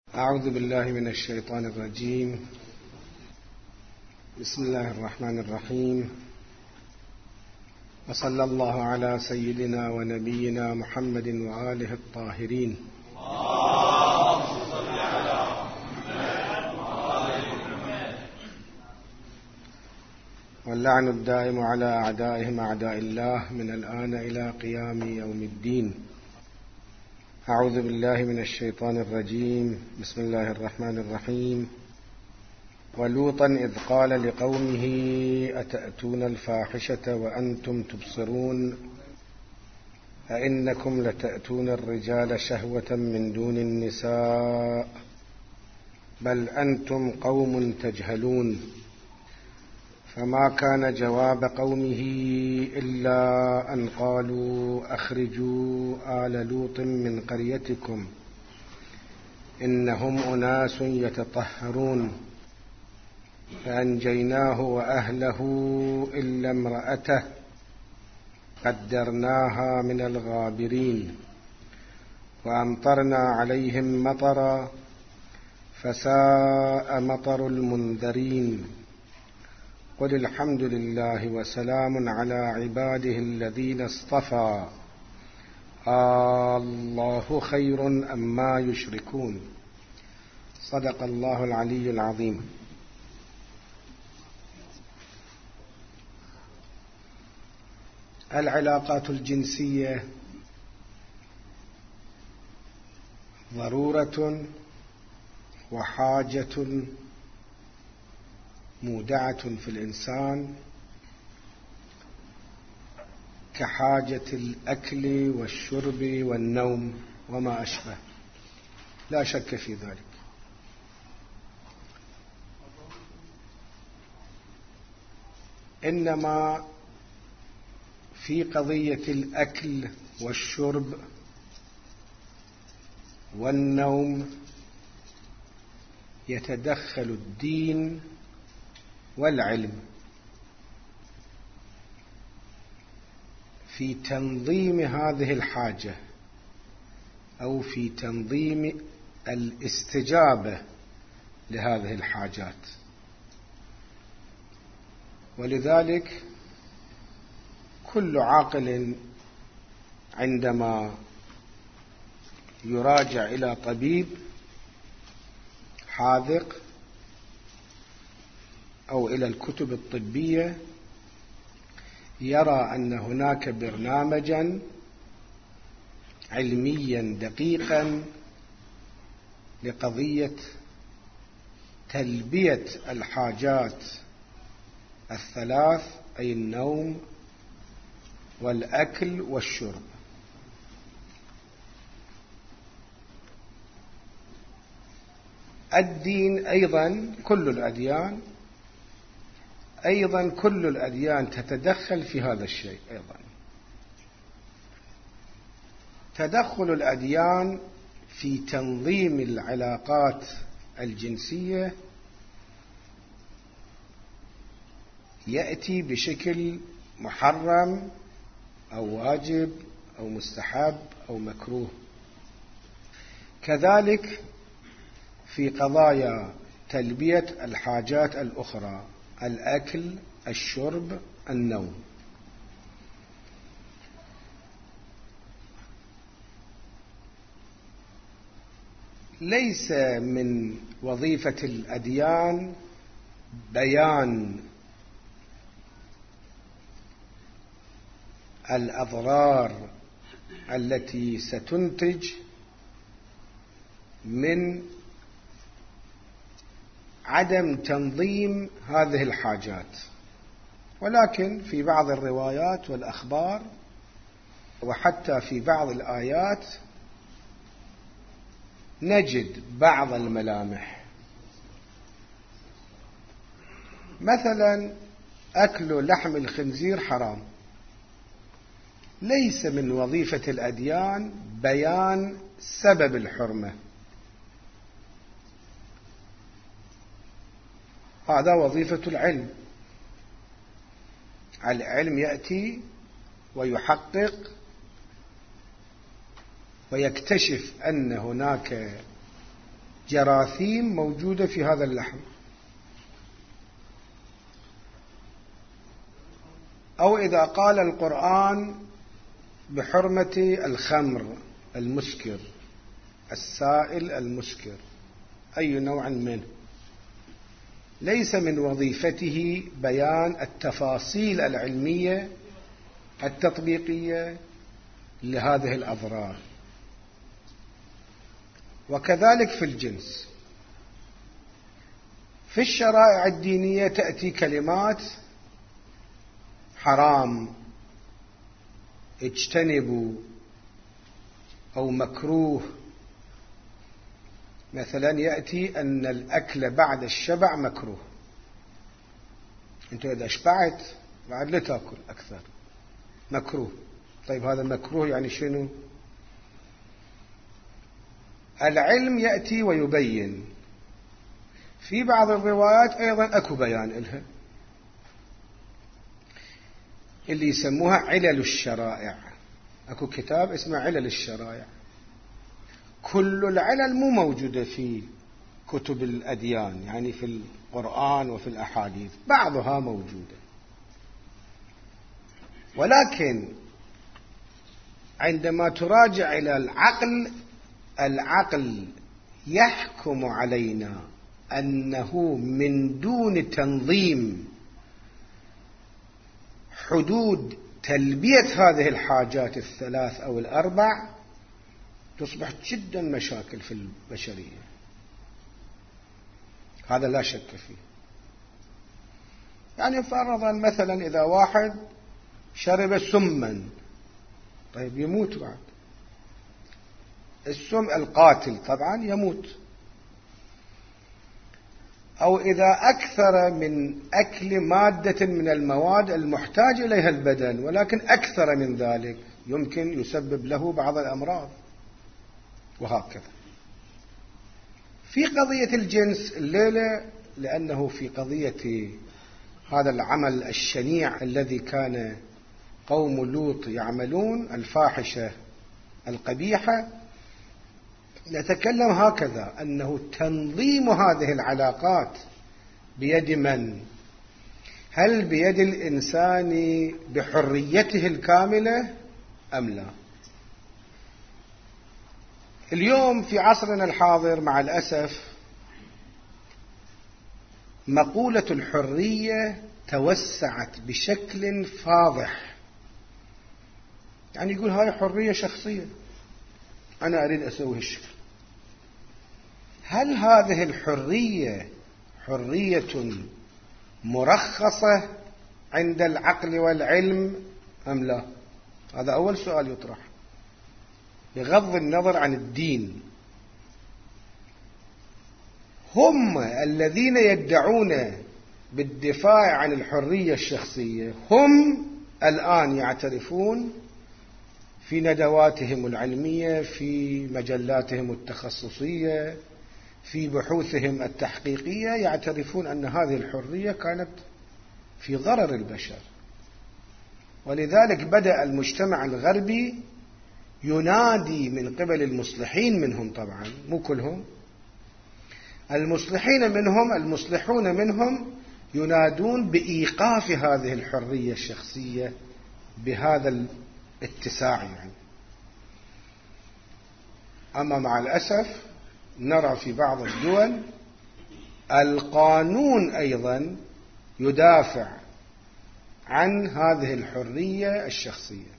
أعوذ بالله من الشيطان الرجيم. بسم الله الرحمن الرحيم، وصلى الله على سيدنا ونبينا محمد وآله الطاهرين. واللعن الدائم على أعدائهم أعداء الله من الآن إلى قيام يوم الدين. أعوذ بالله من الشيطان الرجيم. بسم الله الرحمن الرحيم. ولوطا إذ قال لقومه أتأتون الفاحشة وأنتم تبصرون أئنكم لتأتون الرجال شهوة من دون النساء بل أنتم قوم تجهلون. فما كان جواب قومه إلا أن قالوا أخرجوا آل لوط من قريتكم إنهم أناس يتطهرون. فأنجيناه وأهله إلا امرأته قدرناها من الغابرين. وأمطرنا عليهم مطرا فساء مطر المنذرين. قل الحمد لله وسلام على عباده الذين اصطفى الله خير أما يشركون. صدق الله العلي العظيم. العلاقات الجنسية ضرورة وحاجة مودعة في الإنسان كحاجة الأكل والشرب والنوم وما أشبه، لا شك في ذلك. إنما في قضية الأكل والشرب والنوم يتدخل الدين والعلم في تنظيم هذه الحاجة أو في تنظيم الاستجابة لهذه الحاجات. ولذلك كل عاقل عندما يراجع إلى طبيب حاذق أو إلى الكتب الطبية يرى أن هناك برنامجا علميا دقيقا لقضية تلبية الحاجات الثلاث، أي النوم والأكل والشرب. الدين أيضا كل الأديان تتدخل في هذا الشيء. أيضا تدخل الأديان في تنظيم العلاقات الجنسية يأتي بشكل محرم أو واجب أو مستحب أو مكروه. كذلك في قضايا تلبية الحاجات الأخرى، الأكل، الشرب، النوم. ليس من وظيفة الأديان بيان الأضرار التي ستنتج من عدم تنظيم هذه الحاجات، ولكن في بعض الروايات والأخبار وحتى في بعض الآيات نجد بعض الملامح. مثلا أكل لحم الخنزير حرام. ليس من وظيفة الأديان بيان سبب الحرمة، هذا وظيفة العلم. العلم يأتي ويحقق ويكتشف أن هناك جراثيم موجودة في هذا اللحم، أو إذا قال القرآن بحرمة الخمر المسكر، السائل المسكر أي نوع منه، ليس من وظيفته بيان التفاصيل العلمية التطبيقية لهذه الأضرار. وكذلك في الجنس، في الشرائع الدينية تأتي كلمات حرام، اجتنبوا، أو مكروه. مثلا يأتي أن الأكل بعد الشبع مكروه، أنت إذا شبعت بعد لا تأكل أكثر، مكروه. طيب هذا مكروه يعني شنو؟ العلم يأتي ويبين. في بعض الروايات أيضا أكو بيان إلها، اللي يسموها علل الشرائع. أكو كتاب اسمه علل الشرائع. كل العلل مو موجودة في كتب الأديان، يعني في القرآن وفي الأحاديث، بعضها موجودة، ولكن عندما تراجع إلى العقل يحكم علينا أنه من دون تنظيم حدود تلبية هذه الحاجات الثلاث أو الأربع تصبح جدا مشاكل في البشرية. هذا لا شك فيه. يعني فرضا مثلا إذا واحد شرب سما، طيب يموت بعد. السم القاتل طبعا يموت. أو إذا أكثر من أكل مادة من المواد المحتاج إليها البدن، ولكن أكثر من ذلك يمكن يسبب له بعض الأمراض، وهكذا. في قضية الجنس الليلة، لأنه في قضية هذا العمل الشنيع الذي كان قوم لوط يعملون، الفاحشة القبيحة، نتكلم هكذا أنه تنظيم هذه العلاقات بيد من؟ هل بيد الإنسان بحريته الكاملة أم لا؟ اليوم في عصرنا الحاضر مع الأسف مقولة الحرية توسعت بشكل فاضح. يعني يقول هاي حرية شخصية، أنا أريد أسوي هالشيء. هل هذه الحرية حرية مرخصة عند العقل والعلم أم لا؟ هذا أول سؤال يطرح، بغض النظر عن الدين. هم الذين يدعون بالدفاع عن الحرية الشخصية هم الآن يعترفون في ندواتهم العلمية، في مجلاتهم التخصصية، في بحوثهم التحقيقية، يعترفون أن هذه الحرية كانت في ضرر البشر. ولذلك بدأ المجتمع الغربي ينادي من قبل المصلحين منهم، طبعا مو كلهم، المصلحون منهم ينادون بإيقاف هذه الحرية الشخصية بهذا الاتساع يعني. أما مع الأسف نرى في بعض الدول القانون أيضا يدافع عن هذه الحرية الشخصية.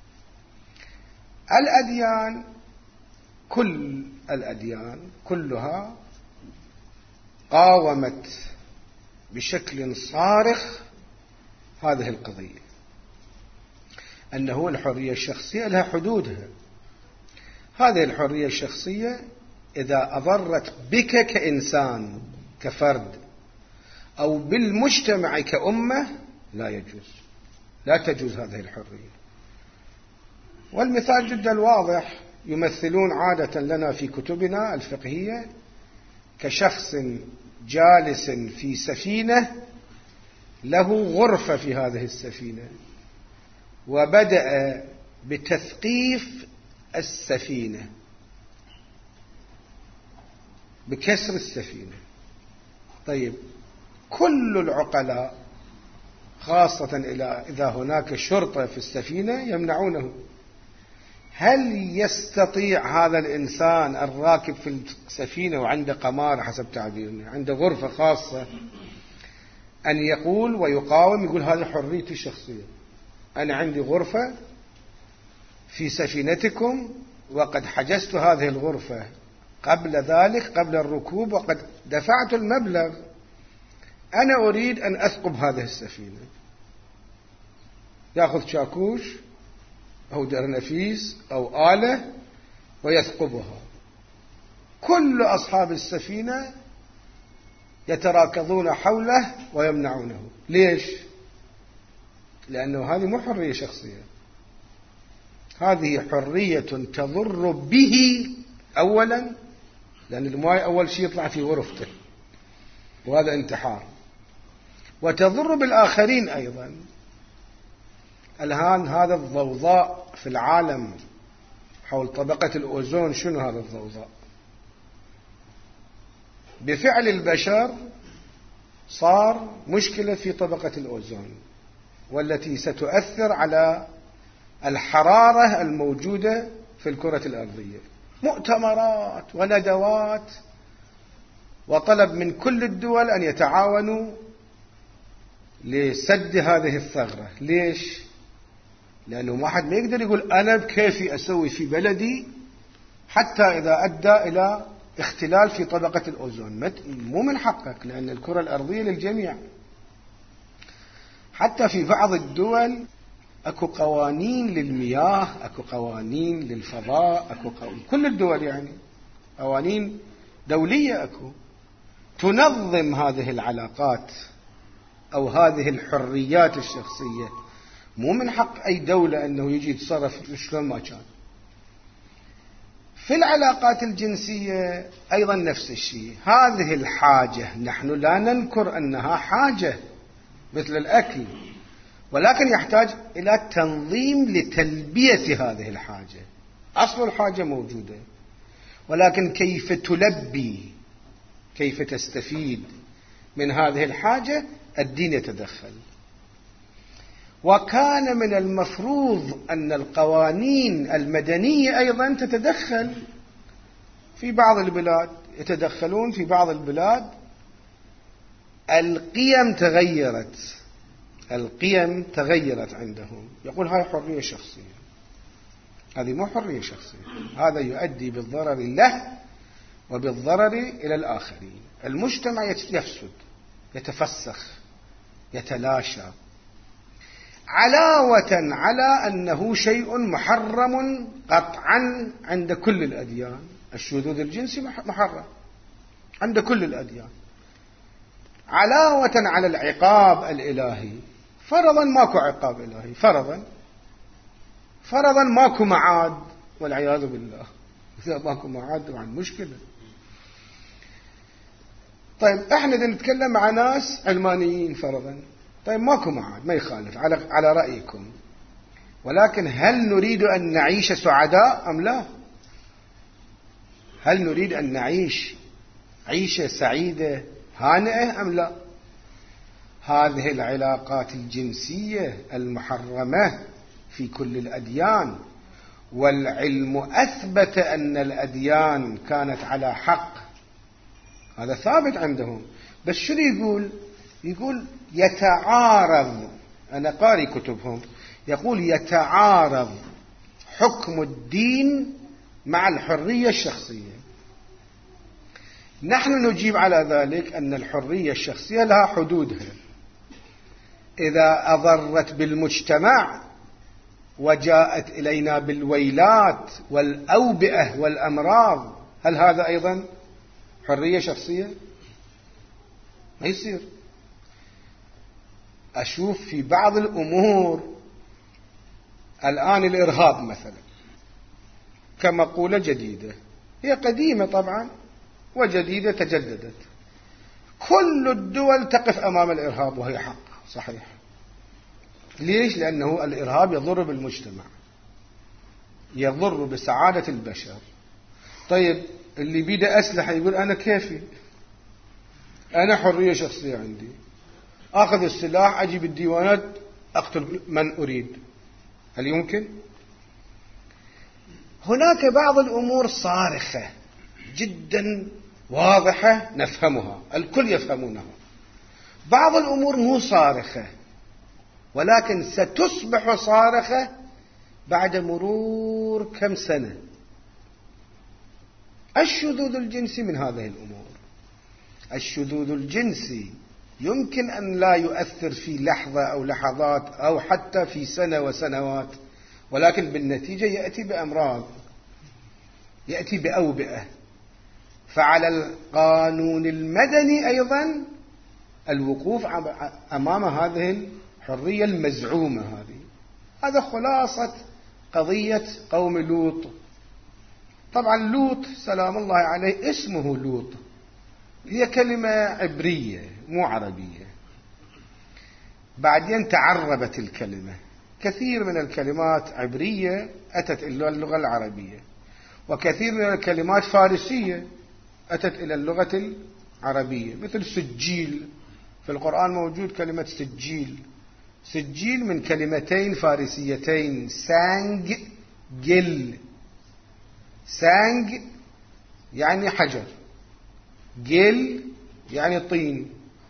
الأديان، كل الأديان كلها قاومت بشكل صارخ هذه القضية، أنه الحرية الشخصية لها حدودها. هذه الحرية الشخصية إذا أضرت بك كإنسان كفرد أو بالمجتمع كأمة لا يجوز، لا تجوز هذه الحرية. والمثال جدا واضح، يمثلون عادة لنا في كتبنا الفقهية كشخص جالس في سفينة له غرفة في هذه السفينة، وبدأ بتثقيف السفينة، بكسر السفينة. طيب كل العقلاء خاصة إذا هناك شرطة في السفينة يمنعونه. هل يستطيع هذا الإنسان الراكب في السفينة وعنده قمار حسب تعبيرنا، عنده غرفة خاصة، أن يقول ويقاوم، يقول هذه حريتي الشخصية، أنا عندي غرفة في سفينتكم وقد حجزت هذه الغرفة قبل ذلك، قبل الركوب، وقد دفعت المبلغ، أنا أريد أن أثقب هذه السفينة. يأخذ شاكوش أو درنفيس أو آلة ويثقبها. كل أصحاب السفينة يتراكضون حوله ويمنعونه. ليش؟ لأنه هذه مو حرية شخصية، هذه حرية تضر به أولا، لأن الماء أول شيء يطلع في غرفته وهذا انتحار، وتضر بالآخرين أيضا. الآن هذا الضوضاء في العالم حول طبقة الأوزون، شنو هذا الضوضاء؟ بفعل البشر صار مشكلة في طبقة الأوزون، والتي ستؤثر على الحرارة الموجودة في الكرة الأرضية. مؤتمرات وندوات وطلب من كل الدول أن يتعاونوا لسد هذه الثغرة. ليش؟ لأنه واحد ما يقدر يقول أنا بكيفي أسوي في بلدي حتى إذا أدى إلى اختلال في طبقة الأوزون. مو من حقك، لأن الكرة الأرضية للجميع. حتى في بعض الدول أكو قوانين للمياه، أكو قوانين للفضاء، كل الدول يعني قوانين دولية أكو تنظم هذه العلاقات أو هذه الحريات الشخصية. مو من حق أي دولة أنه يجي يتصرف شلون ما كان. في العلاقات الجنسية أيضا نفس الشيء. هذه الحاجة نحن لا ننكر أنها حاجة مثل الأكل، ولكن يحتاج إلى تنظيم لتلبية هذه الحاجة. أصل الحاجة موجودة، ولكن كيف تلبي، كيف تستفيد من هذه الحاجة، الدين يتدخل. وكان من المفروض أن القوانين المدنية أيضا تتدخل. في بعض البلاد يتدخلون، في بعض البلاد القيم تغيرت عندهم، يقول هاي حرية شخصية. هذه مو حرية شخصية، هذا يؤدي بالضرر له وبالضرر إلى الآخرين. المجتمع يفسد، يتفسخ، يتلاشى، علاوة على أنه شيء محرم قطعا عند كل الأديان. الشذوذ الجنسي محرم عند كل الأديان، علاوة على العقاب الإلهي. فرضا ماكو عقاب إلهي، فرضا ماكو معاد، والعياذ بالله. إذا ماكو معاد طبعا مشكلة. طيب احنا إذا نتكلم مع ناس علمانيين فرضا، طيب ماكو معاد، ما يخالف على رأيكم، ولكن هل نريد أن نعيش سعداء أم لا؟ هل نريد أن نعيش عيشة سعيدة هانئة أم لا؟ هذه العلاقات الجنسية المحرمة في كل الأديان، والعلم أثبت أن الأديان كانت على حق، هذا ثابت عندهم. بس شنو يقول يتعارض، أنا قاري كتبهم، يقول يتعارض حكم الدين مع الحرية الشخصية. نحن نجيب على ذلك أن الحرية الشخصية لها حدودها. إذا أضرت بالمجتمع وجاءت إلينا بالويلات والأوبئة والأمراض، هل هذا أيضا حرية شخصية؟ ما يصير. أشوف في بعض الأمور الآن الإرهاب مثلا كمقولة جديدة، هي قديمة طبعا وجديدة تجددت. كل الدول تقف أمام الإرهاب وهي حق صحيح. ليش؟ لأنه الإرهاب يضر بالمجتمع، يضر بسعادة البشر. طيب اللي بيده أسلحة يقول أنا كيفي، أنا حرية شخصية عندي، أخذ السلاح أجي بالديوانات أقتل من أريد. هل يمكن؟ هناك بعض الأمور صارخة جدا واضحة نفهمها، الكل يفهمونها. بعض الأمور مو صارخة ولكن ستصبح صارخة بعد مرور كم سنة. الشذوذ الجنسي من هذه الأمور. الشذوذ الجنسي يمكن أن لا يؤثر في لحظة أو لحظات أو حتى في سنة وسنوات، ولكن بالنتيجة يأتي بأمراض، يأتي بأوبئة. فعلى القانون المدني أيضا الوقوف أمام هذه الحرية المزعومة هذه. هذا خلاصة قضية قوم لوط. طبعا لوط سلام الله عليه اسمه لوط، هي كلمة عبرية مو عربية. بعدين تعربت الكلمة، كثير من الكلمات عبرية أتت إلى اللغة العربية، وكثير من الكلمات فارسية أتت إلى اللغة العربية، مثل سجيل. في القرآن موجود كلمة سجيل. سجيل من كلمتين فارسيتين، سانج جل. سانج يعني حجر، جل يعني طين.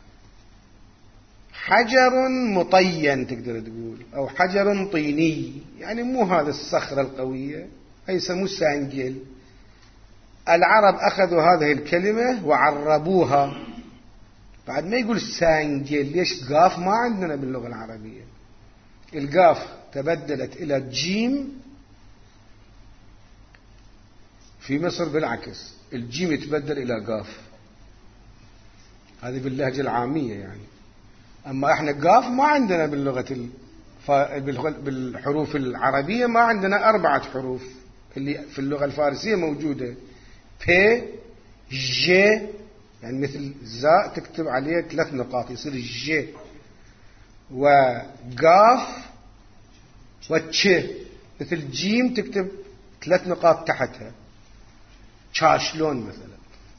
حجر مطين تقدر تقول، أو حجر طيني، يعني مو هذا الصخرة القوية، هي يسموه سانجل. العرب أخذوا هذه الكلمة وعربوها. بعد ما يقول سانجل، ليش قاف ما عندنا باللغة العربية؟ القاف تبدلت إلى جيم، في مصر بالعكس الجيم يتبدل إلى قاف، هذه باللهجة العامية يعني. أما إحنا قاف ما عندنا بالحروف العربية، ما عندنا 4 حروف اللي في اللغة الفارسية موجودة. ب ج، يعني مثل زاء تكتب عليه 3 نقاط يصير ج، وقاف وتش مثل جيم تكتب 3 نقاط تحتها، شاشلون مثلا.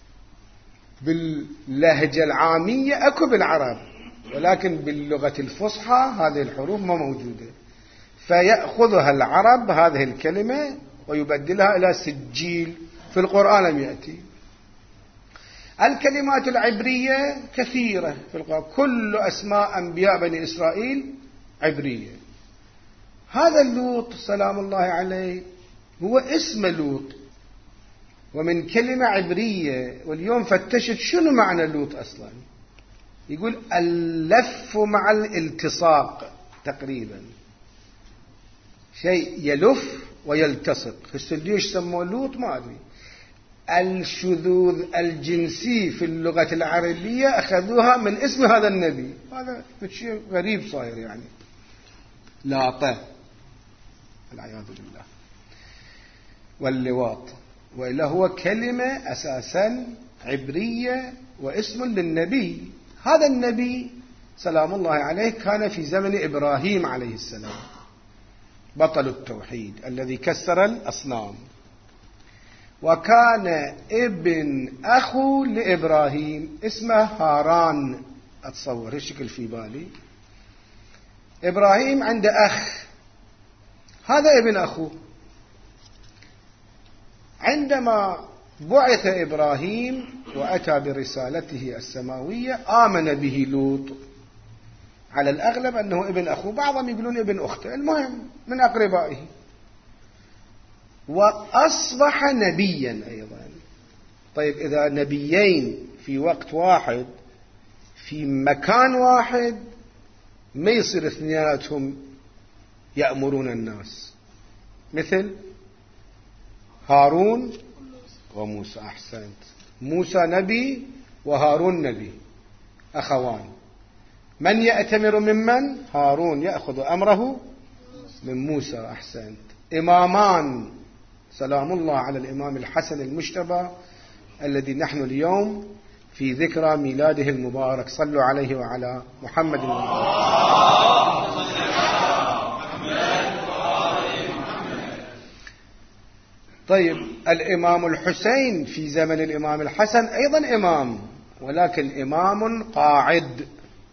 باللهجة العامية أكو بالعرب، ولكن باللغة الفصحى هذه الحروف ما موجودة. فيأخذها العرب هذه الكلمة ويبدلها إلى سجيل. في القرآن لم يأتي. الكلمات العبرية كثيرة في القرآن، كل أسماء أنبياء بني إسرائيل عبرية. هذا اللوط سلام الله عليه هو اسم لوط، ومن كلمة عبرية. واليوم فتشت شنو معنى لوط أصلا. يقول اللف مع الالتصاق تقريبا، شيء يلف ويلتصق. ليش سموه لوط ما أدري. الشذوذ الجنسي في اللغة العربية أخذوها من اسم هذا النبي. هذا شيء غريب صاير يعني. لاطة العياذ بالله، واللواط. وإلا هو كلمة أساسا عبرية واسم للنبي. هذا النبي سلام الله عليه كان في زمن إبراهيم عليه السلام، بطل التوحيد الذي كسر الأصنام، وكان ابن أخو لإبراهيم اسمه هاران. أتصور الشكل في بالي. إبراهيم عنده أخ، هذا ابن أخوه. عندما بعث إبراهيم وأتى برسالته السماوية آمن به لوط. على الأغلب أنه ابن أخوه، بعضهم يقولون ابن أخته، المهم من أقربائه. وأصبح نبيا أيضا. طيب إذا نبيين في وقت واحد في مكان واحد، ما يصير اثنيناتهم يأمرون الناس، مثل هارون وموسى. أحسنت. موسى نبي وهارون نبي، أخوان. من يأتمر ممن؟ هارون يأخذ أمره من موسى. أحسنت. إمامان سلام الله على الإمام الحسن المجتبى الذي نحن اليوم في ذكرى ميلاده المبارك. صلوا عليه وعلى محمد طيب الإمام الحسين في زمن الإمام الحسن أيضا إمام، ولكن إمام قاعد،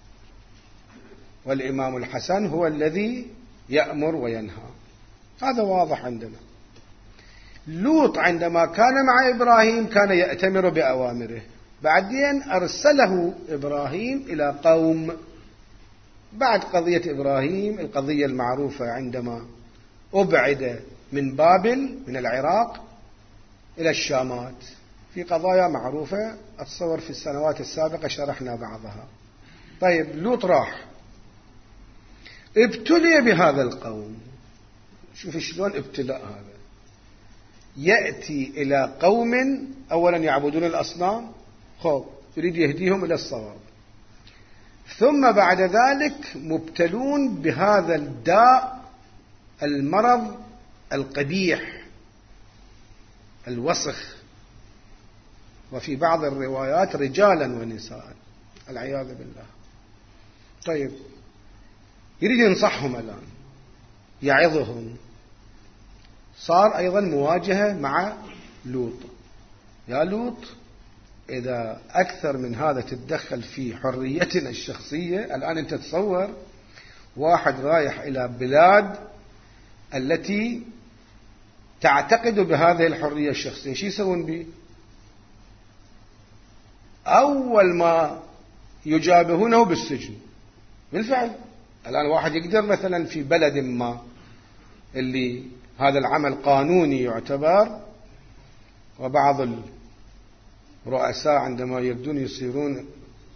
والإمام الحسن هو الذي يأمر وينهى، هذا واضح عندنا. لوط عندما كان مع إبراهيم كان يأتمر بأوامره، بعدين أرسله إبراهيم إلى قوم بعد قضية إبراهيم، القضية المعروفة عندما أبعد من بابل من العراق إلى الشامات، في قضايا معروفة أتصور في السنوات السابقة شرحنا بعضها. طيب لوط راح ابتلي بهذا القوم، شوف شلون ابتلاء هذا، يأتي إلى قوم أولا يعبدون الأصنام، يريد يهديهم إلى الصواب، ثم بعد ذلك مبتلون بهذا الداء، المرض القبيح الوسخ، وفي بعض الروايات رجالا ونساء العياذ بالله. طيب يريد ينصحهم الآن، يعظهم، صار أيضا مواجهة مع لوط. يا لوط إذا أكثر من هذا تتدخل في حريتنا الشخصية، الآن أنت تصور واحد رايح إلى بلاد التي تعتقد بهذه الحرية الشخصية، شو يسوون به؟ أول ما يجابهونه بالسجن. بالفعل الآن واحد يقدر مثلا في بلد ما اللي هذا العمل قانوني يعتبر، وبعض الرؤساء عندما يبدون يصيرون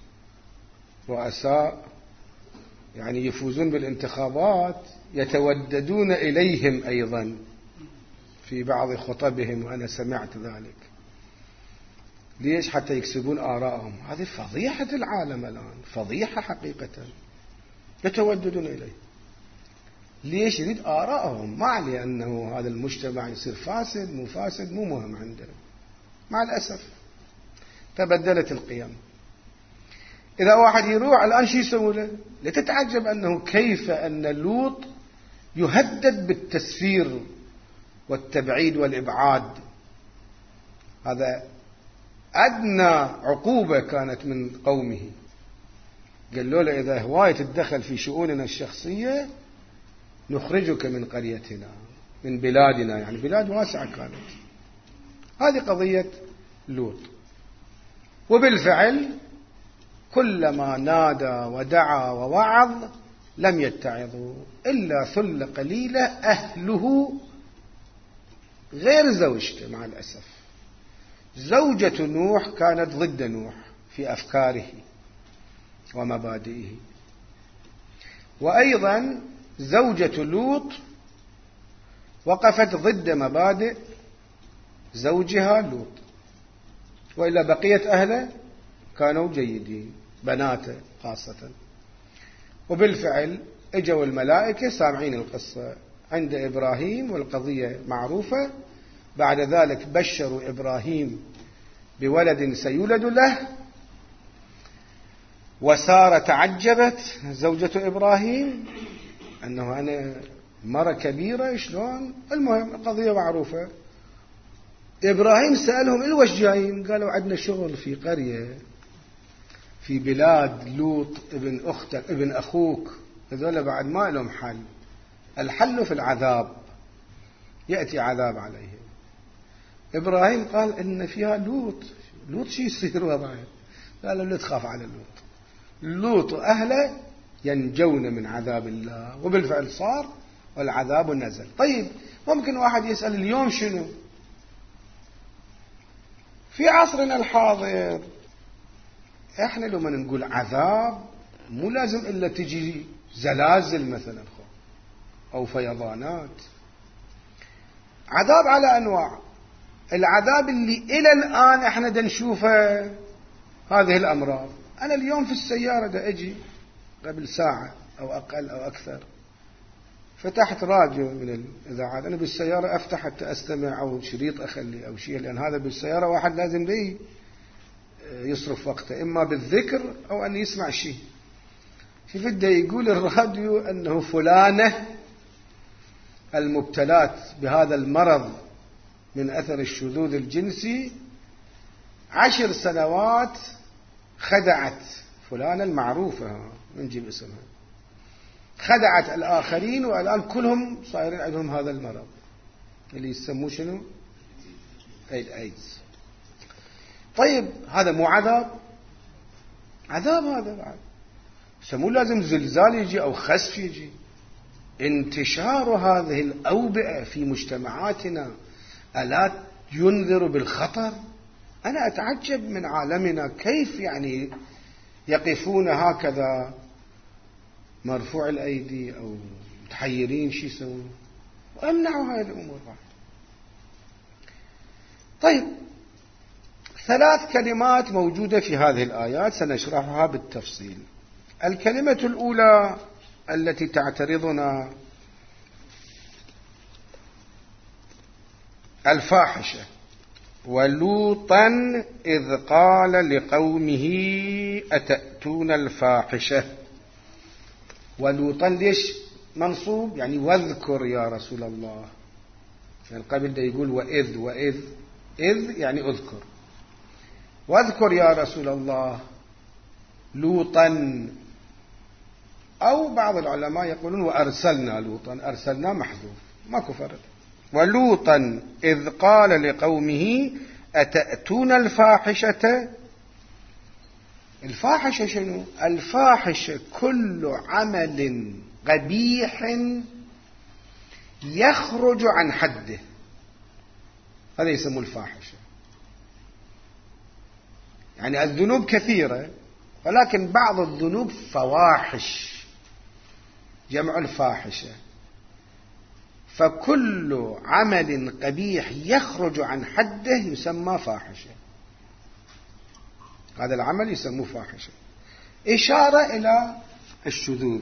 رؤساء يعني يفوزون بالانتخابات يتوددون إليهم أيضا في بعض خطبهم، وأنا سمعت ذلك. ليش؟ حتى يكسبون آراءهم. هذه فضيحة العالم الآن، فضيحة حقيقة، يتوددون إليه. ليش؟ يريد آراءهم، ما عليه أنه هذا المجتمع يصير فاسد مو فاسد، مو مهم عندنا. مع الأسف تبدلت القيم. إذا واحد يروح الآن شو يسوي له؟ لتتعجب أنه كيف أن لوط يهدد بالتسفير والتبعيد والإبعاد. هذا أدنى عقوبة كانت من قومه، قالوا له إذا هواية تتدخل في شؤوننا الشخصية نخرجك من قريتنا، من بلادنا، يعني بلاد واسعة كانت. هذه قضية لوط. وبالفعل كلما نادى ودعا ووعظ لم يتعظوا إلا ثلة قليلة أهله، غير زوجته. مع الأسف زوجة نوح كانت ضد نوح في أفكاره ومبادئه، وأيضا زوجة لوط وقفت ضد مبادئ زوجها لوط، وإلا بقية أهله كانوا جيدين، بناته خاصة. وبالفعل اجوا الملائكة سامعين القصة عند إبراهيم والقضية معروفة. بعد ذلك بشروا إبراهيم بولد سيولد له، وسارة تعجبت زوجة إبراهيم أنه أنا مرة كبيرة شلون. المهم القضية معروفة. إبراهيم سألهم إلوش جايين؟ قالوا عندنا شغل في قرية في بلاد لوط ابن أختك ابن أخوك، هذول بعد ما لهم حل، الحل في العذاب، يأتي عذاب عليهم. إبراهيم قال إن فيها لوط. لوط شي يصير وضعه؟ قالوا لا تخاف على لوط، لوط أهله ينجون من عذاب الله. وبالفعل صار والعذاب نزل. طيب ممكن واحد يسأل اليوم شنو؟ في عصرنا الحاضر احنا لما نقول عذاب مو لازم إلا تجي زلازل مثلا أو فيضانات. عذاب على أنواع. العذاب اللي إلى الآن احنا دا نشوفه هذه الأمراض. أنا اليوم في السيارة دا أجي قبل ساعة أو أقل أو أكثر، فتحت راديو من الإذاعات. أنا بالسيارة أفتح حتى أستمع، أو شريط أخلي أو شيء، لأن هذا بالسيارة واحد لازم ليه يصرف وقته إما بالذكر أو أن يسمع شيء. شفت يقول الراديو أنه فلانة المبتلات بهذا المرض من أثر الشذوذ الجنسي 10 سنوات خدعت فلانة المعروفة، نجيب اسمها، خدعت الآخرين، والآن كلهم صايرين عندهم هذا المرض اللي يسموه شنو؟ الإيدز. طيب هذا مو عذاب؟ عذاب هذا بعد. مو لازم زلزال يجي أو خسف يجي. انتشار هذه الأوبئة في مجتمعاتنا ألا ينذر بالخطر؟ أنا أتعجب من عالمنا كيف يعني يقفون هكذا مرفوع الأيدي أو متحيرين شو يسوون، وأمنعوا هذه الأمور. طيب 3 كلمات موجودة في هذه الآيات سنشرحها بالتفصيل. الكلمة الأولى التي تعترضنا الفاحشة. ولوطا إذ قال لقومه أتأتون الفاحشة. ولوطا ليش منصوب؟ يعني واذكر يا رسول الله، يعني قبل ده يقول وإذ إذ يعني أذكر، واذكر يا رسول الله لوطا، أو بعض العلماء يقولون وأرسلنا لوطا، أرسلنا محذوف ماكو فرق. ولوطا إذ قال لقومه أتأتون الفاحشة. الفاحشة شنو؟ الفاحشة كل عمل قبيح يخرج عن حده، هذا يسمى الفاحشة. يعني الذنوب كثيرة، ولكن بعض الذنوب فواحش، جمع الفاحشة. فكل عمل قبيح يخرج عن حده يسمى فاحشة، هذا العمل يسمى فاحشة، إشارة إلى الشذوذ.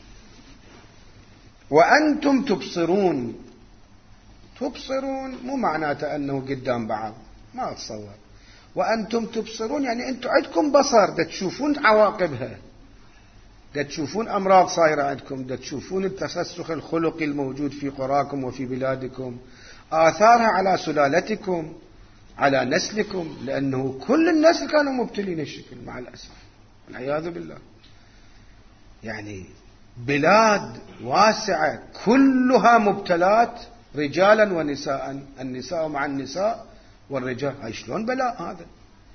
وأنتم تبصرون. تبصرون مو معناته أنه قدام بعض، ما أتصور. وأنتم تبصرون يعني أنتم عندكم بصر، دا تشوفون عواقبها، دا تشوفون أمراض صايرة عندكم، دا تشوفون التسسخ الخلقي الموجود في قراكم وفي بلادكم، آثارها على سلالتكم، على نسلكم، لأنه كل النسل كانوا مبتلين الشكل مع الأسف والعياذ بالله. يعني بلاد واسعة كلها مبتلات، رجالا ونساء، النساء مع النساء والرجال. هاي شلون بلاء هذا؟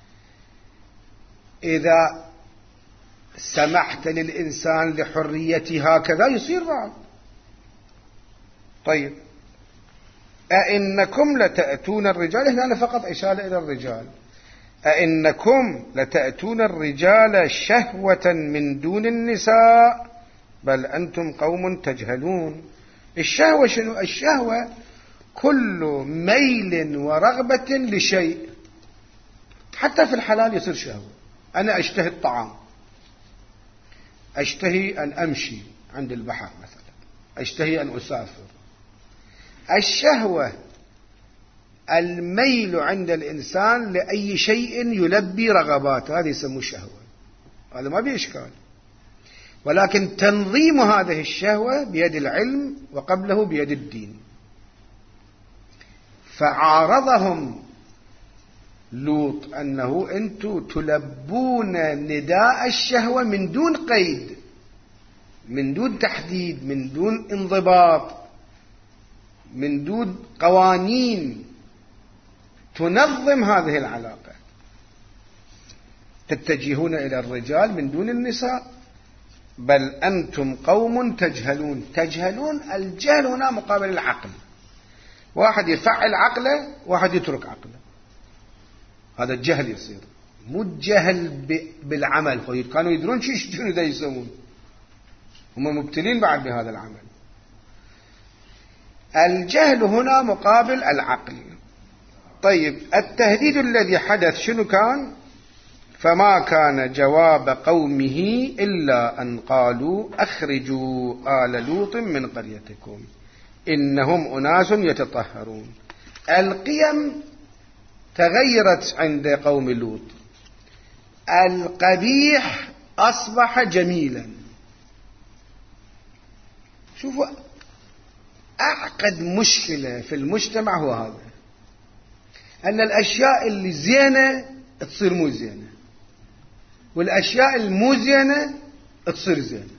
إذا سمحت للإنسان لحريته هكذا يصير بعض. طيب أئنكم لتأتون الرجال، هنا فقط إشارة إلى الرجال. أئنكم لتأتون الرجال شهوة من دون النساء بل أنتم قوم تجهلون. الشهوة شنو؟ الشهوة كل ميل ورغبة لشيء، حتى في الحلال يصير شهوة. أنا أشتهي الطعام، أشتهي أن أمشي عند البحر مثلا، أشتهي أن أسافر. الشهوة الميل عند الإنسان لأي شيء يلبي رغبات، هذا يسمى شهوة، هذا ما بإشكال. ولكن تنظيم هذه الشهوة بيد العلم، وقبله بيد الدين. فعارضهم لوط أنه أنتم تلبون نداء الشهوة من دون قيد، من دون تحديد، من دون انضباط، من دون قوانين تنظم هذه العلاقة. تتجهون إلى الرجال من دون النساء بل أنتم قوم تجهلون. تجهلون، الجهل هنا مقابل العقل، واحد يفعل عقله واحد يترك عقله، هذا الجهل يصير. مو الجهل بالعمل، كانوا يدرون شنو دا يسوون، هم مبتلين بعد بهذا العمل. الجهل هنا مقابل العقل. طيب التهديد الذي حدث شنو كان؟ فما كان جواب قومه إلا أن قالوا أخرجوا آل لوط من قريتكم إنهم أناس يتطهرون. القيم تغيرت عند قوم لوط، القبيح أصبح جميلا. شوفوا، أعقد مشكلة في المجتمع هو هذا، أن الأشياء اللي زينة تصير مو زينة، والأشياء المو زينة تصير زينة.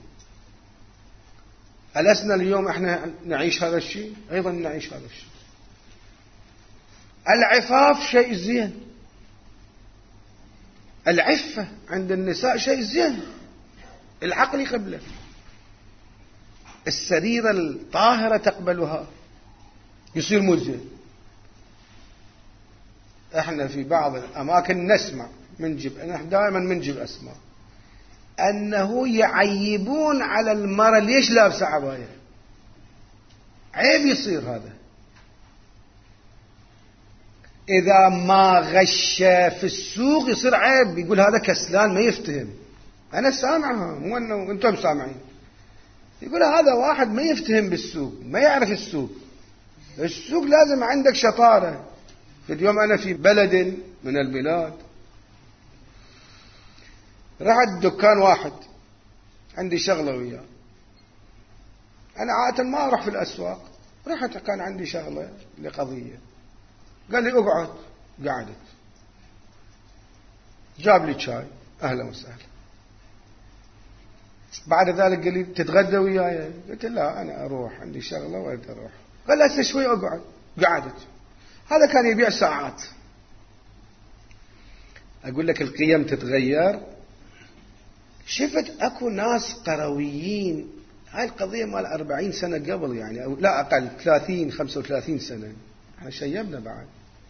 ألسنا اليوم احنا نعيش هذا الشيء؟ أيضا نعيش هذا الشيء. العفاف شيء زين، العفة عند النساء شيء زين، العقل يقبله، السريرة الطاهرة تقبلها، يصير مو زين. احنا في بعض الأماكن نسمع احنا دائما منجب أسماء أنه يعيبون على المرأة ليش لابسة عباية، عيب يصير هذا. إذا ما غش في السوق يصير عيب، يقول هذا كسلان ما يفتهم. أنا سامعها، مو أنه أنتم سامعين. يقول هذا واحد ما يفتهم بالسوق، ما يعرف السوق. السوق لازم عندك شطارة. في اليوم أنا في بلد من البلاد، رحت دكان واحد عندي شغلة وياه. أنا عادة ما أروح في الأسواق، رحت كان عندي شغلة لقضية. قال لي اقعد، قعدت، جاب لي شاي، أهلا وسهلا. بعد ذلك قال لي تتغدى وياي؟ قلت لا أنا أروح عندي شغلة وأريد أروح. قال لا هسه شوي أقعد، قعدت. هذا كان يبيع ساعات. أقول لك القيم تتغير. شفت أكو ناس قرويين، هاي القضية مال 40 سنة قبل يعني، أو لا أقل 30 35 سنة، احنا شيبنا بعد.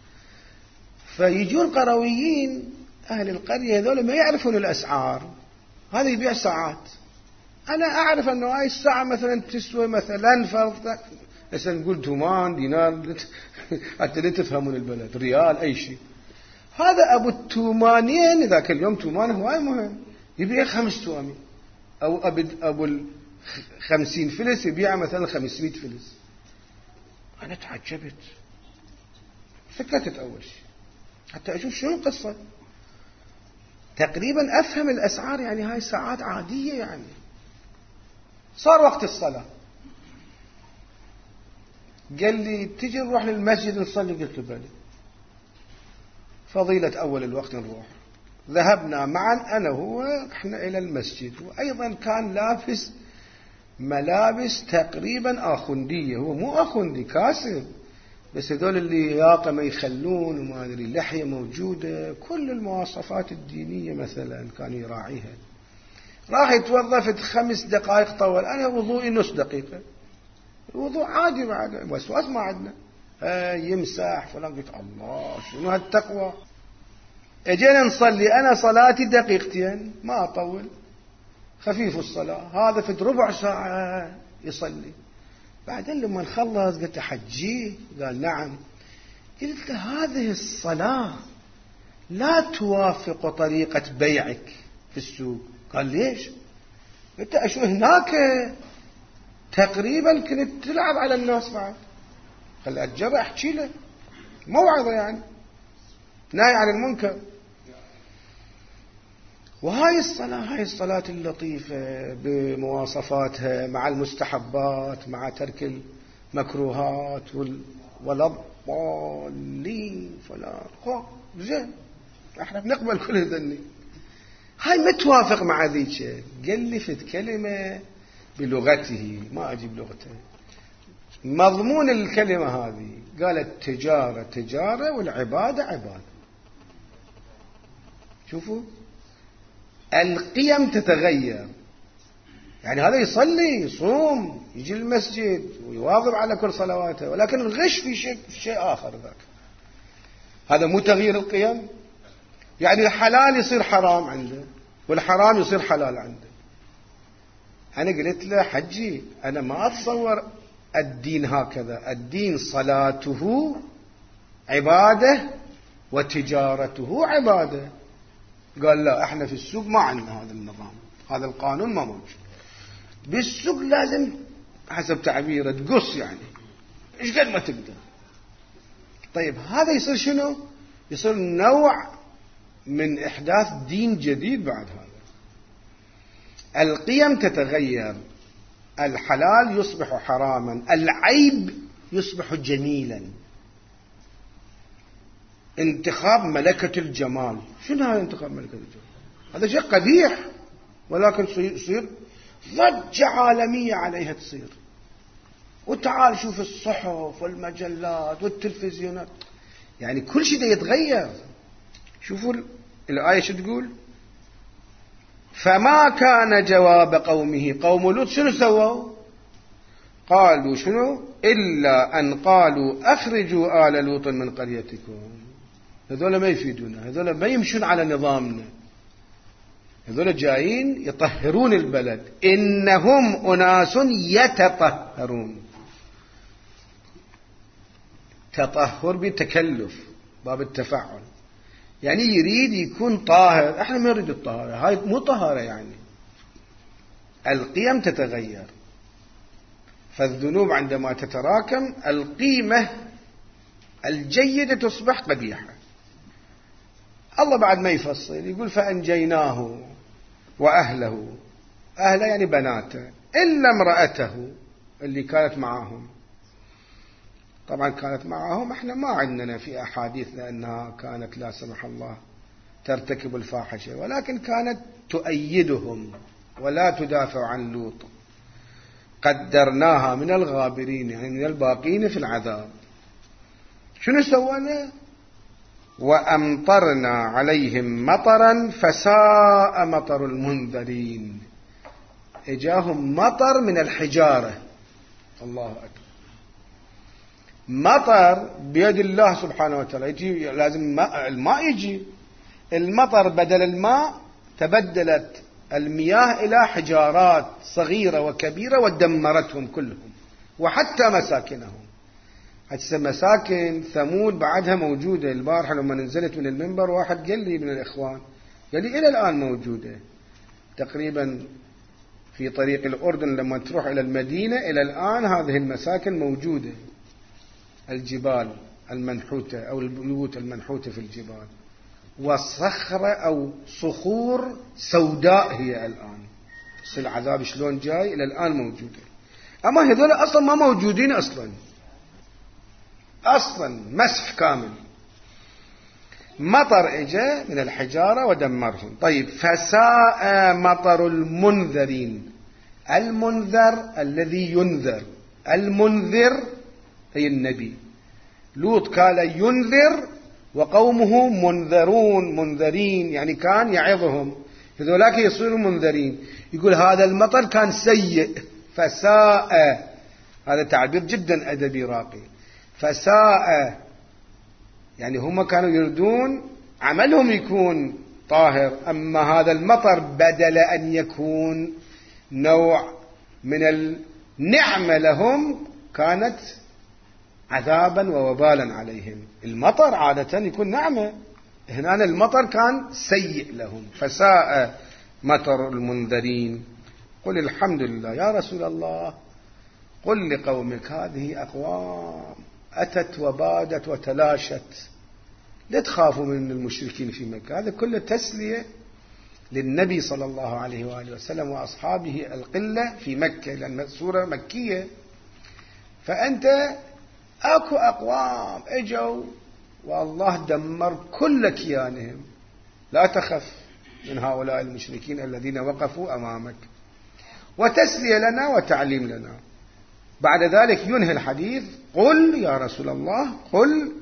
فيجون قرويين أهل القرية هذول ما يعرفون الأسعار، هذا يبيع ساعات. أنا أعرف أنه هاي الساعة مثلا تسوي مثلا فرض مثلا نقول تومان دينار حتى لا تفهمون البلد، ريال أي شيء. هذا أبو التومانين ذاك اليوم تومان هواي مهم، يبيع 5 توامين، أو أبو 50 فلس يبيع مثلا 500 فلس. أنا تعجبت، سكتت أول شيء حتى أشوف شو القصة. تقريبا أفهم الأسعار، يعني هاي ساعات عادية يعني. صار وقت الصلاة، قال لي تجي نروح للمسجد نصلي؟ قلت له بلى. فضيلة أول الوقت نروح. ذهبنا معا أنا هو، احنا إلى المسجد. وأيضا كان لابس ملابس تقريبا آخوندية، هو مو آخوندي كاسب، بس هذول اللي ياطة ما يخلون وما أدري لحية موجودة، كل المواصفات الدينية مثلا كان يراعيها. راح يتوظف 5 دقائق طول، أنا وضوئي نص دقيقة، الوضوء عادي بعد، وسواس ما عندنا. يمسح فلان، قلت الله شنو هالتقوى. اجينا نصلي، أنا صلاتي 2 دقيقتين ما أطول، خفيف الصلاة. هذا في ربع ساعة يصلي. بعدين لما نخلص قلت حجي؟ قال نعم. قلت له هذه الصلاة لا توافق طريقة بيعك في السوق. قال ليش؟ قلت أشوف هناك تقريبا كنت تلعب على الناس بعد. قال أتجرأ أحكي له موعظة يعني، نهي عن المنكر. وهاي الصلاة اللطيفة بمواصفاتها، مع المستحبات، مع ترك المكروهات ولا الضالين فلا زين، احنا بنقبل كل ذني. هاي متوافق مع ذيك. قال لي فت كلمة بلغته، ما أجيب لغته، مضمون الكلمة هذه. قالت تجارة تجارة والعبادة عبادة. شوفوا القيم تتغير. يعني هذا يصلي يصوم يجي المسجد ويواظب على كل صلواته، ولكن الغش في شيء آخر ذاك. هذا مو تغيير القيم. يعني الحلال يصير حرام عنده، والحرام يصير حلال عنده. أنا قلت له حجي أنا ما أتصور الدين هكذا. الدين صلاته عبادة وتجارته عبادة. قال لا احنا في السوق ما عندنا هذا النظام، هذا القانون ما موجود. بالسوق لازم حسب تعبيره تقص، يعني ايش قد ما تقدر. طيب هذا يصير شنو؟ يصير نوع من إحداث دين جديد بعد هذا. القيم تتغير، الحلال يصبح حراما، العيب يصبح جميلا. انتخاب ملكة الجمال. شنو هذا انتخاب ملكة الجمال؟ هذا شيء قبيح، ولكن يصير ضجة عالمية عليها تصير. وتعال شوف الصحف والمجلات والتلفزيونات، يعني كل شيء ده يتغير. شوفوا الآية شو تقول: فما كان جواب قومه. قوم لوط شنو سووا؟ قالوا شنو؟ إلا أن قالوا أخرجوا آل لوط من قريتكم. هذول ما يفيدونا، هذول ما يمشون على نظامنا، هذول جايين يطهرون البلد. إنهم أناس يتطهرون. تطهر بتكلف، باب التفاعل، يعني يريد يكون طاهر. احنا ما نريد الطهارة، هاي مو طهارة، يعني القيم تتغير. فالذنوب عندما تتراكم القيمة الجيدة تصبح قبيحة. الله بعد ما يفصل يقول: فأنجيناه وأهله. أهله يعني بناته، إلا امرأته اللي كانت معهم. طبعا كانت معهم، احنا ما عندنا في أحاديثنا أنها كانت لا سمح الله ترتكب الفاحشة، ولكن كانت تؤيدهم ولا تدافع عن لوط. قدرناها من الغابرين، يعني من الباقين في العذاب. شنو سوينا؟ وأمطرنا عليهم مطرا فساء مطر المنذرين. اجاهم مطر من الحجارة. الله أكبر. مطر بيد الله سبحانه وتعالى. يجي لازم الماء يجي. المطر بدل الماء تبدلت المياه إلى حجارات صغيرة وكبيرة ودمرتهم كلهم، وحتى مساكنهم. حتى مساكن ثمود بعدها موجودة. البارحة لما نزلت من المنبر واحد قال لي من الإخوان، قال لي إلى الآن موجودة تقريبا في طريق الأردن. لما تروح إلى المدينة إلى الآن هذه المساكن موجودة. الجبال المنحوتة أو البيوت المنحوتة في الجبال، والصخرة أو صخور سوداء هي الآن. العذاب شلون جاي إلى الآن موجودة. أما هذول أصلا ما موجودين أصلا مسح كامل. مطر إجا من الحجارة ودمرهم. طيب، فساء مطر المنذرين. المنذر الذي ينذر، المنذر هي النبي. لوط كان ينذر وقومه منذرين، يعني كان يعظهم. هذولاك يصيروا منذرين. يقول هذا المطر كان سيء. فساء، هذا تعبير جدا أدبي راقي. فساء يعني هم كانوا يريدون عملهم يكون طاهر، أما هذا المطر بدل أن يكون نوع من النعمة لهم كانت عذابا ووبالا عليهم. المطر عادة يكون نعمة، هنا المطر كان سيء لهم. فساء مطر المنذرين. قل الحمد لله يا رسول الله، قل لقومك هذه أقوام أتت وبادت وتلاشت، لا تخافوا من المشركين في مكة. هذا كله تسلية للنبي صلى الله عليه وآله وسلم وأصحابه القلة في مكة، لأن سورة مكية. فأنت أكو أقوام اجوا والله دمر كل كيانهم، لا تخف من هؤلاء المشركين الذين وقفوا أمامك. وتسلية لنا وتعليم لنا. بعد ذلك ينهي الحديث: قل يا رسول الله، قل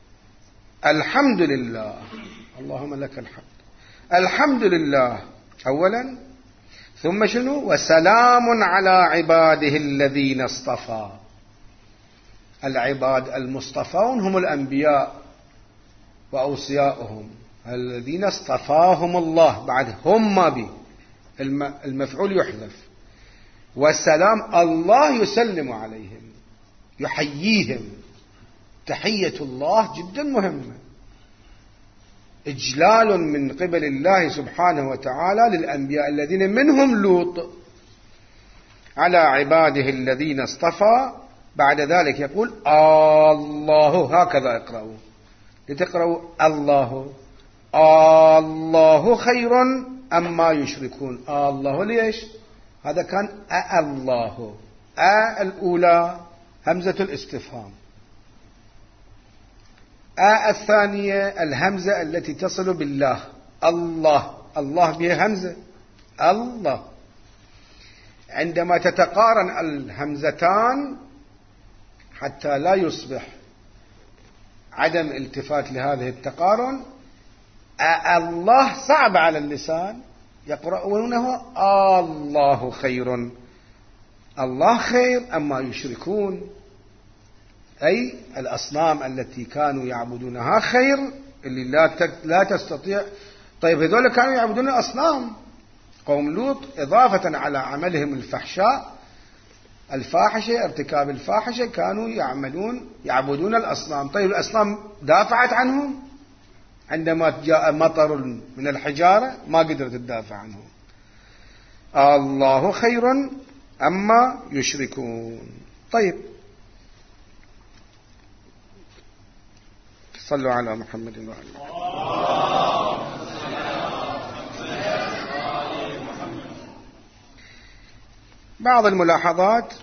الحمد لله، اللهم لك الحمد، الحمد لله أولا، ثم شنو؟ وسلام على عباده الذين اصطفى. العباد المصطفون هم الأنبياء وأوصياؤهم الذين اصطفاهم الله. بعد هم ما بي المفعول يحذف. والسلام الله يسلم عليهم يحييهم. تحية الله جدا مهمة، إجلال من قبل الله سبحانه وتعالى للأنبياء الذين منهم لوط. على عباده الذين اصطفى. بعد ذلك يقول الله، هكذا اقرأوا، لتقرأوا الله. الله خير أما يشركون. الله ليش؟ هذا كان الله. الأولى همزة الاستفهام. الثانية الهمزة التي تصل بالله، الله، الله بها همزة، الله. عندما تتقارن الهمزتان حتى لا يصبح عدم التفات لهذه التقارن، الله صعب على اللسان، يقرؤونه الله خير، الله خير أما يشركون، أي الأصنام التي كانوا يعبدونها خير، اللي لا تستطيع. طيب هذول كانوا يعبدون الأصنام، قوم لوط، إضافة على عملهم الفحشاء الفاحشة، ارتكاب الفاحشة، كانوا يعبدون الأصنام. طيب الأصنام دافعت عنهم عندما جاء مطر من الحجارة؟ ما قدرت تدافع عنهم. الله خير أما يشركون. طيب صلوا على محمد وعلى بعض الملاحظات.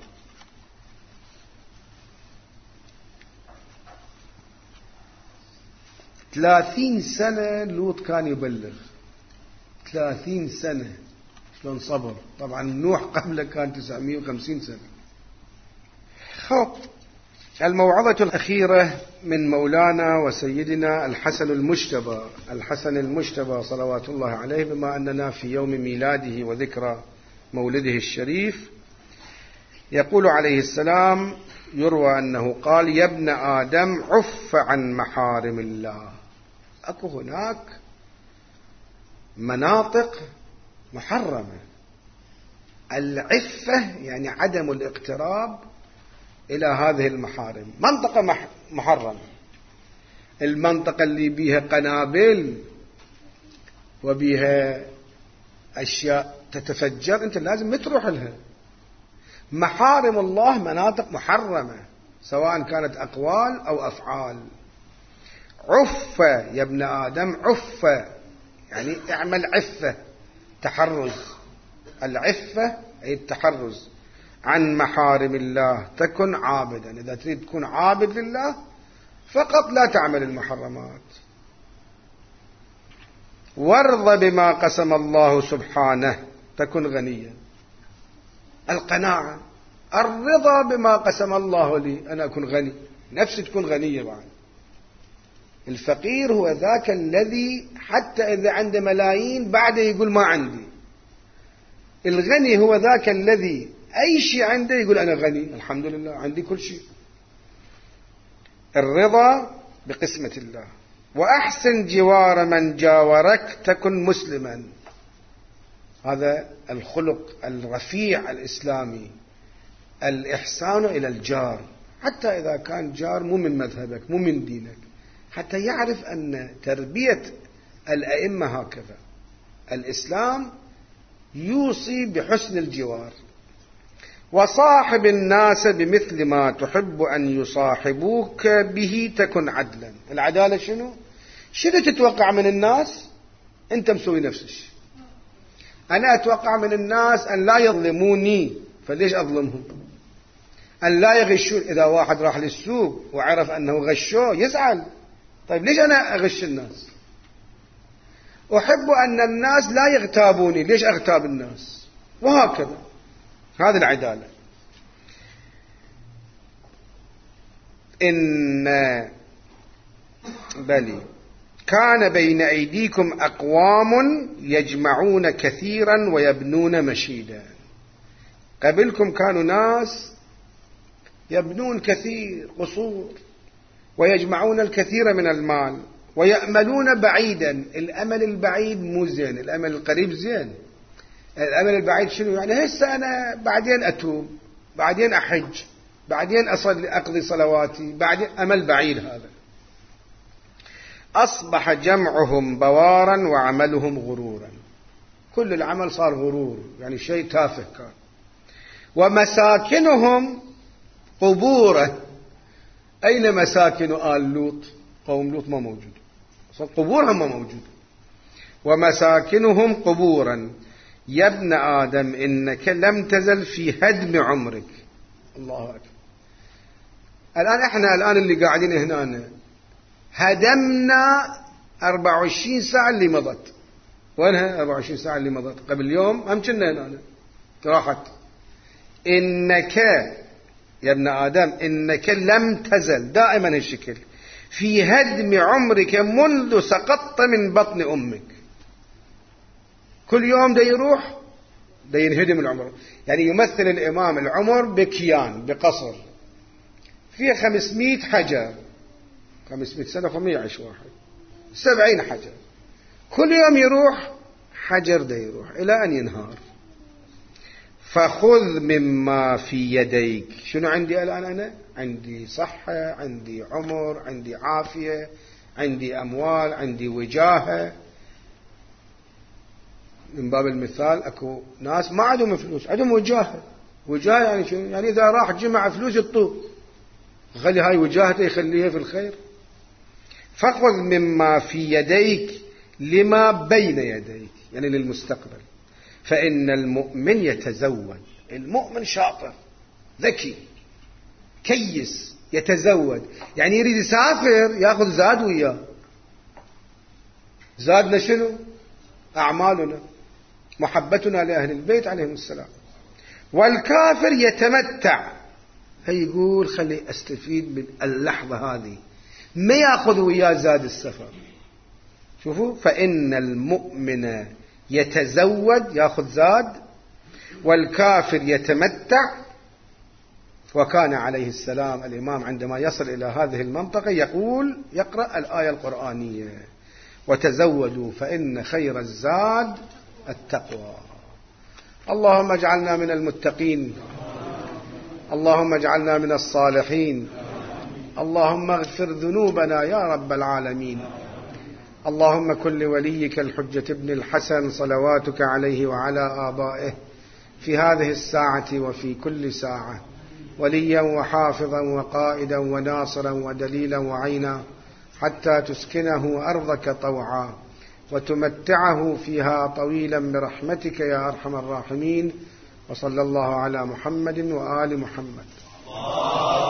30 سنة لوط كان يبلغ، 30 سنة، شلون صبر؟ طبعا نوح قبله كان 950 سنة. خب، الموعظة الأخيرة من مولانا وسيدنا الحسن المجتبى، الحسن المجتبى صلوات الله عليه، بما أننا في يوم ميلاده وذكرى مولده الشريف. يقول عليه السلام، يروى أنه قال: يا ابن آدم عف عن محارم الله. أكو هناك مناطق محرمة. العفة يعني عدم الاقتراب إلى هذه المحارم. منطقة محرمة، المنطقة اللي بيها قنابل وبيها أشياء تتفجر أنت لازم تروح لها. محارم الله مناطق محرمة، سواء كانت أقوال أو أفعال. عف يا ابن آدم، عف يعني اعمل عفة، تحرز. العفة أي التحرز عن محارم الله، تكن عابدا. إذا تريد تكون عابد لله فقط لا تعمل المحرمات. وارض بما قسم الله سبحانه، تكن غنيا. القناعة، الرضا بما قسم الله لي، أنا أكون غني، نفسي تكون غنية بعد. الفقير هو ذاك الذي حتى إذا عنده ملايين بعده يقول ما عندي. الغني هو ذاك الذي أي شيء عنده يقول أنا غني، الحمد لله عندي كل شيء. الرضا بقسمة الله. وأحسن جوار من جاورك، تكن مسلما. هذا الخلق الرفيع الإسلامي، الإحسان إلى الجار، حتى إذا كان جار مو من مذهبك مو من دينك، حتى يعرف أن تربية الأئمة هكذا. الإسلام يوصي بحسن الجوار. وصاحب الناس بمثل ما تحب أن يصاحبوك به، تكن عدلا. العدالة شنو تتوقع من الناس؟ أنت مسوي نفس الشيء. أنا أتوقع من الناس أن لا يظلموني، فليش أظلمهم؟ أن لا يغشون. إذا واحد راح للسوق وعرف أنه غشوه يزعل. طيب ليش أنا أغش الناس؟ أحب أن الناس لا يغتابوني، ليش أغتاب الناس؟ وهكذا. هذه العدالة. إن بلي كان بين أيديكم أقوام يجمعون كثيرا ويبنون مشيدا. قبلكم كانوا ناس يبنون كثير قصور ويجمعون الكثير من المال ويأملون بعيدا. الأمل البعيد مو زين، الأمل القريب زين. الأمل البعيد شنو يعني؟ هسه أنا بعدين أتوب، بعدين أحج، بعدين أصلي أقضي صلواتي، بعدين. أمل بعيد هذا. أصبح جمعهم بوارا وعملهم غرورا. كل العمل صار غرور، يعني شيء تافه كان. ومساكنهم قبورا. أين مساكن آل لوط؟ قوم لوط ما موجود، قبورهم ما موجود. ومساكنهم قبورا. يا ابن آدم إنك لم تزل في هدم عمرك. الله أكبر. الآن إحنا اللي قاعدين هنا هدمنا 24 ساعة اللي مضت. وينها 24 ساعة اللي مضت؟ قبل يوم هم كنا هنا راحت. إنك يا ابن آدم إنك لم تزل دائما الشكل في هدم عمرك منذ سقطت من بطن أمك. كل يوم دا يروح دا ينهدم العمر. يعني يمثل الإمام العمر بكيان بقصر فيه 500 حجر، 500 سنة 500 واحد 70 حجر. كل يوم يروح حجر دا يروح إلى أن ينهار. فخذ مما في يديك. شنو عندي الآن؟ أنا عندي صحة، عندي عمر، عندي عافية، عندي أموال، عندي وجاهة. من باب المثال أكو ناس ما عندهم فلوس عندهم وجاهة. وجاهة يعني شنو؟ يعني إذا راح جمع فلوس يطوه، خلي هاي وجاهته يخليها في الخير. فخذ مما في يديك لما بين يديك، يعني للمستقبل. فإن المؤمن يتزود. المؤمن شاطر ذكي كيس يتزود، يعني يريد يسافر يأخذ زاد وياه. زادنا شنو؟ أعمالنا، محبتنا لأهل البيت عليهم السلام. والكافر يتمتع، هي يقول خلي أستفيد من اللحظة هذه، ما يأخذ وياه زاد السفر. شوفوا، فإن المؤمن يتزود يأخذ زاد، والكافر يتمتع. وكان عليه السلام الإمام عندما يصل إلى هذه المنطقة يقول يقرأ الآية القرآنية: وتزودوا فإن خير الزاد التقوى. اللهم اجعلنا من المتقين، اللهم اجعلنا من الصالحين، اللهم اغفر ذنوبنا يا رب العالمين. اللهم كن لوليك الحجة ابن الحسن صلواتك عليه وعلى آبائه في هذه الساعة وفي كل ساعة وليا وحافظا وقائدا وناصرا ودليلا وعينا، حتى تسكنه أرضك طوعا وتمتعه فيها طويلا برحمتك يا أرحم الراحمين. وصلى الله على محمد وآل محمد.